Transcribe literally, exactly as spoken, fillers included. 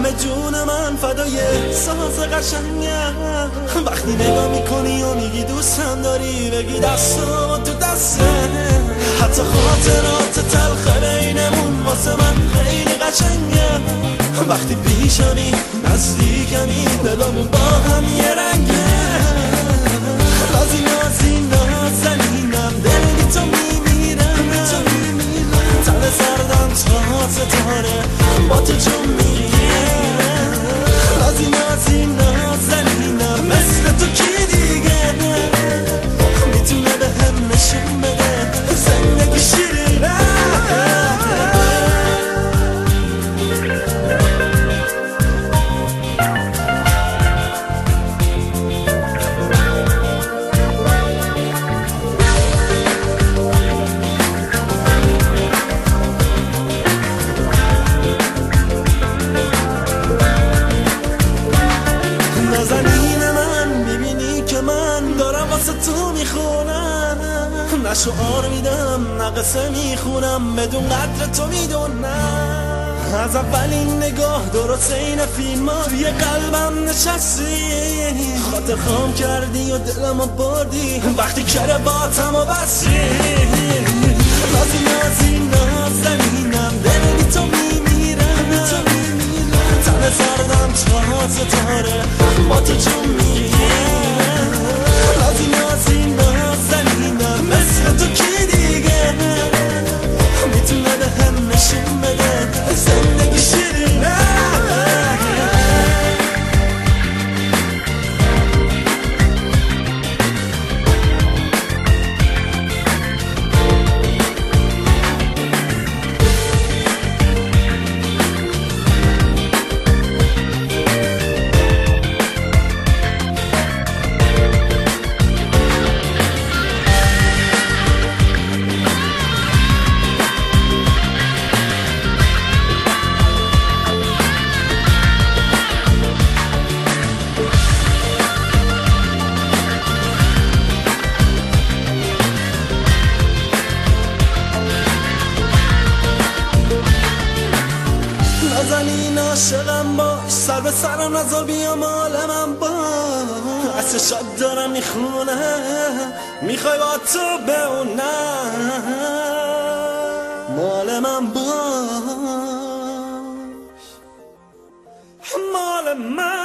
همه جون من فدای ساز قشنگم. وقتی نگاه میکنی و میگی دوستم داری، بگی دستم تو دسته. حتی خاطرات تلخ بینمون واسه من خیلی قشنگه. وقتی پیشمی نزدیکمی دلمون با هم یه رنگه. رازی نازی نازنینم دل بی تو میمیرم. تن سردم تا ستاره با تو جون میگیرم. رازی نازی نازنینم مثل تو کی دیگه میتونه به هم نشون بده زندگی شیرینه. نازنین من میبینی که من دارم واسه تو میخونم. نه شعار میدم نه قصه میخونم، بدون قدر تو میدونم. از اولین نگاه درست این فیلم ها توی قلبم نشستی. خاطر خام کردی و دلمو بردی وقتی کرباتم و بستی. نازی نازی نازنینم دل بی تو میمیرم. تن سردم تا ستاره با تو جون میگیرم. نازی نازی نازنینم مثل تو کی دیگه میتونه به هم نشون بده زندگی شیرینه. نازنین عاشقم باش، سر به سرم نزار بیا مال من باش. اصل شاد دارم میخونه میخوای با تو بمونم. مال من باش، مال من